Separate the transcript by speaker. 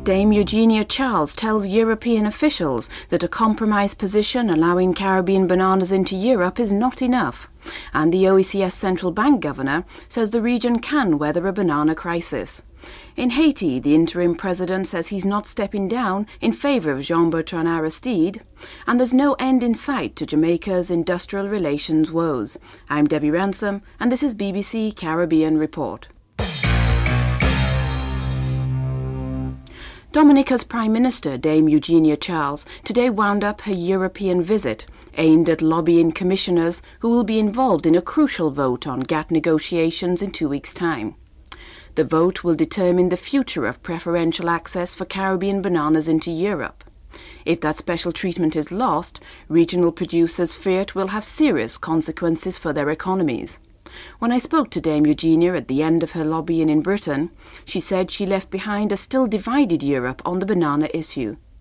Speaker 1: Dame Eugenia Charles tells European officials that a compromise position allowing Caribbean bananas into Europe is not enough. And the OECS central bank governor says the region can weather a banana crisis. In Haiti, the interim president says he's not stepping down in favour of Jean-Bertrand Aristide. And there's no end in sight to Jamaica's industrial relations woes. I'm Debbie Ransom, and this is BBC Caribbean Report. Dominica's Prime Minister, Dame Eugenia Charles, today wound up her European visit, aimed at lobbying commissioners who will be involved in a crucial vote on GATT negotiations in 2 weeks' time. The vote will determine the future of preferential access for Caribbean bananas into Europe. If that special treatment is lost, regional producers fear it will have serious consequences for their economies. When I spoke to Dame Eugenia at the end of her lobbying in Britain, she said she left behind a still divided Europe on the banana issue.